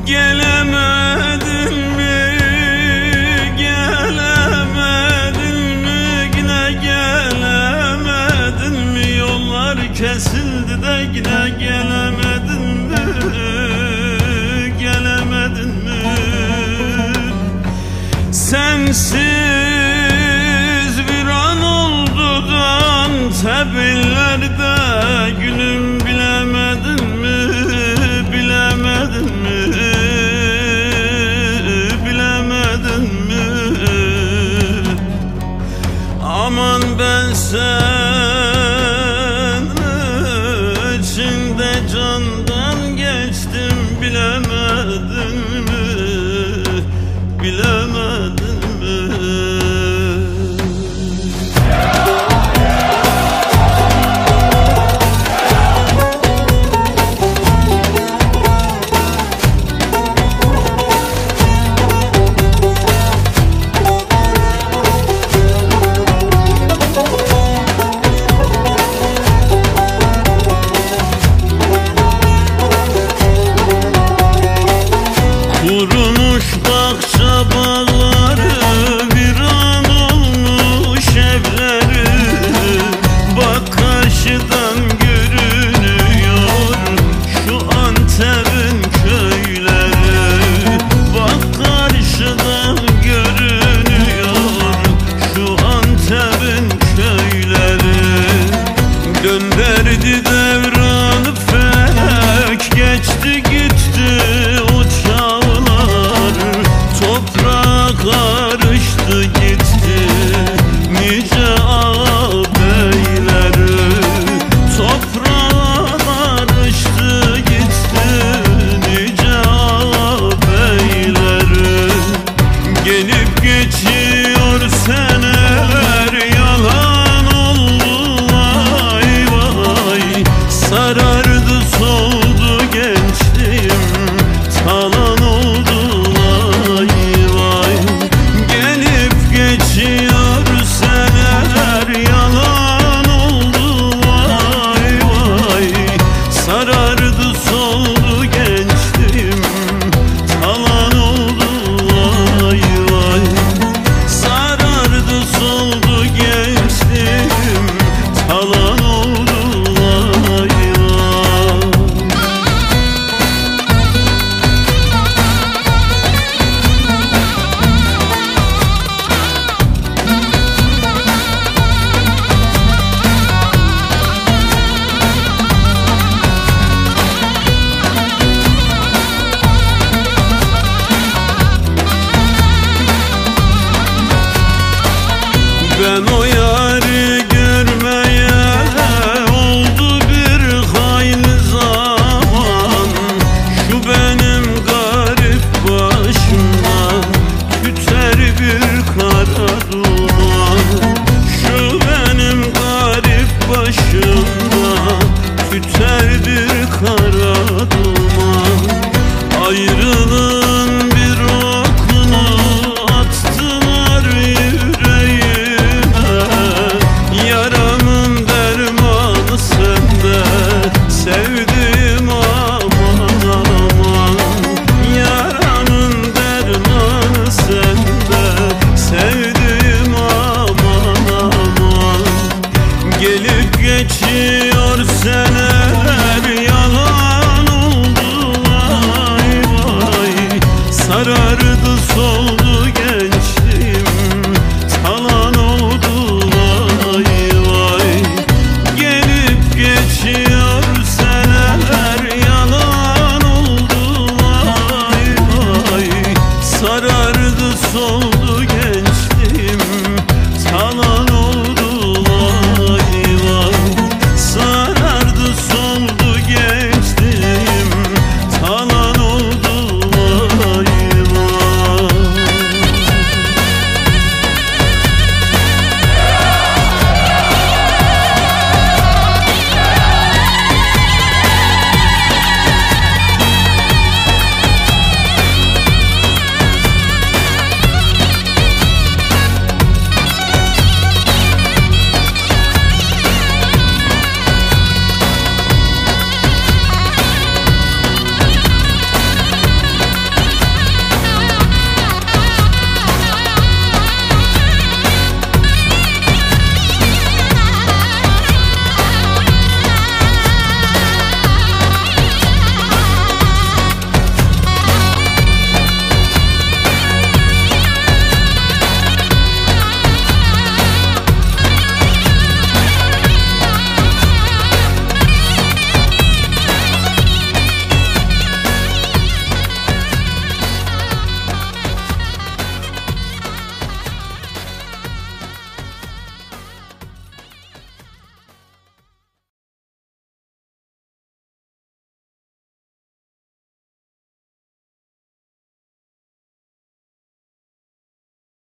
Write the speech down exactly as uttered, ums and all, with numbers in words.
Gelemedin mi, gelemedin mi, yine gelemedin mi? Yollar kesildi de yine gelemedin mi, gelemedin mi? Sensiz viran oldu Antep'lerde gülüm, bilemedin mi, bilemedin mi? Aman ben senin içinde candan geçtim, bilemedin mi, bilemedin mi? Kurumuş bahçe bağları, viran olmuş evleri. Bak karşıdan görünüyor şu Antep'in köyleri. Bak karşıdan görünüyor şu Antep'in köyleri. Döndürdü devranı felek, geçti gitti karıştı gitti nice ağabeyleri. Toprağa karıştı gitti nice ağabeyleri. Gelip geçiyor seneler, yalan oldu vay vay. Sarardı soldu gençliğim, talan oldu vay vay. Geçiyor seneler, yalan oldu vay vay. Sarardı soldu gençliğim, talan oldu vay vay. Sarardı soldu gençliğim, talan oldu vay vay. Ben o yarı görmeyeli oldu bir hayli zaman. Şu benim garip başımda tüter bir kara duman. Şu benim garip başımda tüter bir kara duman. Ayrılık